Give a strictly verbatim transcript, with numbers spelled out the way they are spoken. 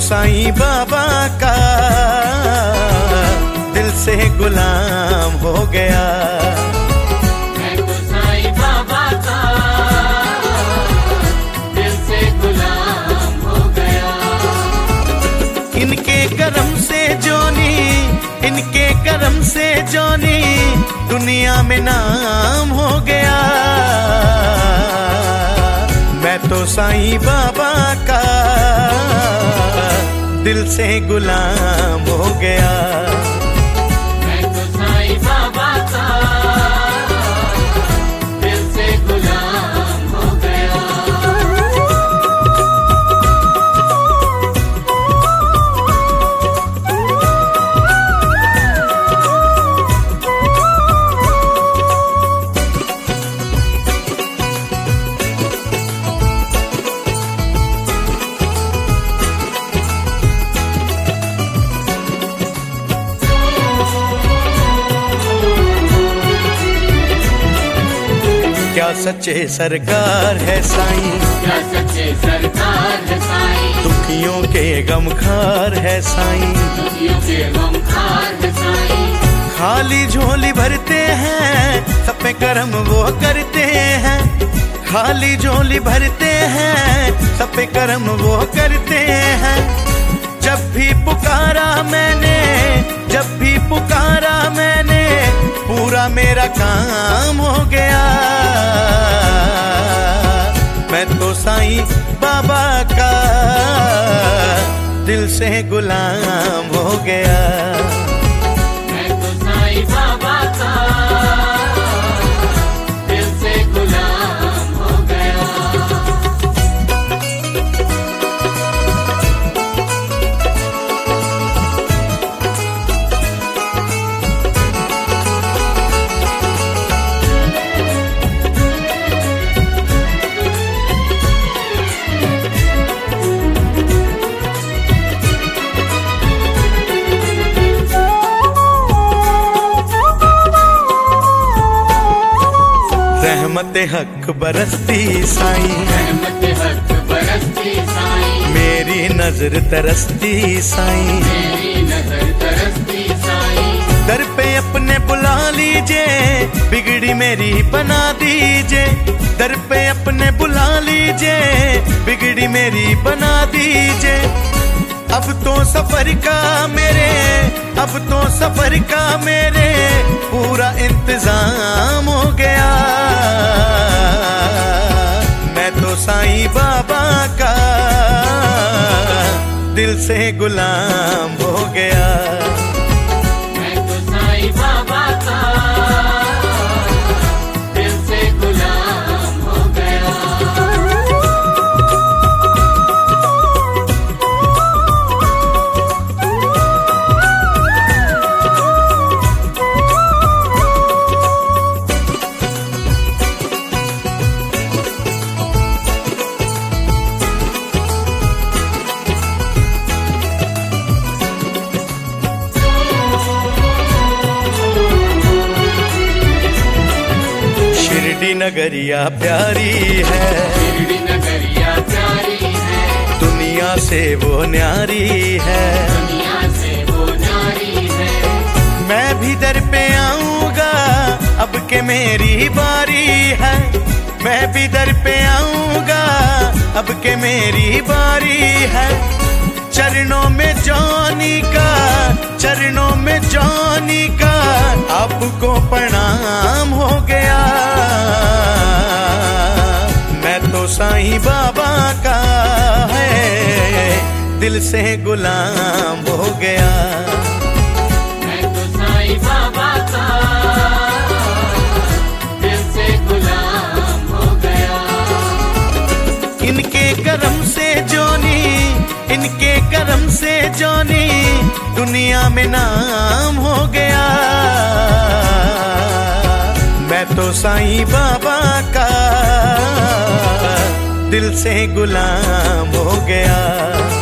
साईं बाबा का दिल से गुलाम हो गया। मैं तो साईं बाबा का दिल से गुलाम हो गया। इनके करम से जोनी, इनके करम से जोनी दुनिया में नाम हो गया। मैं तो साईं बाबा का दिल से गुलाम हो गया। मैं तो साईं बाबा का दिल से गुलाम हो गया। क्या सच्चे सरकार है साईं, क्या सच्चे सरकार है साईं, दुखियों के गमखार है साईं, दुखियों के गमखार है साईं। खाली झोली भरते हैं सब पे करम वो करते हैं। खाली झोली भरते हैं सब पे करम वो करते हैं। जब भी पुकारा मैंने, जब भी पुकारा मैंने पूरा मेरा काम हो गया। मैं तो साईं बाबा का दिल से गुलाम हो गया। मैं तो साईं बाबा का दिल से गुलाम हो गया। रहमत हक बरसती साईं, रहमत हक बरसती साईं, मेरी नजर तरसती साईं। मेरी नजर तरसती साईं। दर पे अपने बुला लीजिए, बिगड़ी मेरी बना दीजिए। दर पे अपने बुला लीजिए, बिगड़ी मेरी बना दीजिए। अब तो सफर का मेरे, अब तो सफर का मेरे पूरा इंतजाम हो गया। मैं तो साईं बाबा का दिल से गुलाम हो गया। मैं तो साईं बाबा का दिल से गुलाम हो गया। शिरडी नगरिया प्यारी है, शिरडी नगरिया प्यारी है, दुनिया से वो न्यारी है। दुनिया से वो नारी है। मैं भी दर पे आऊंगा अब के मेरी बारी है। मैं भी दर पे आऊंगा अब के मेरी बारी है। चरणों में जॉनी का, चरणों में जॉनी का आपको प्रणाम हो गया। मैं तो साईं बाबा का है दिल से गुलाम हो गया। मैं तो साईं बाबा का दिल से गुलाम हो गया। इनके करम से जोनी, इनके करम से जोनी दुनिया में नाम हो गया। मैं तो साईं बाबा का दिल से गुलाम हो गया।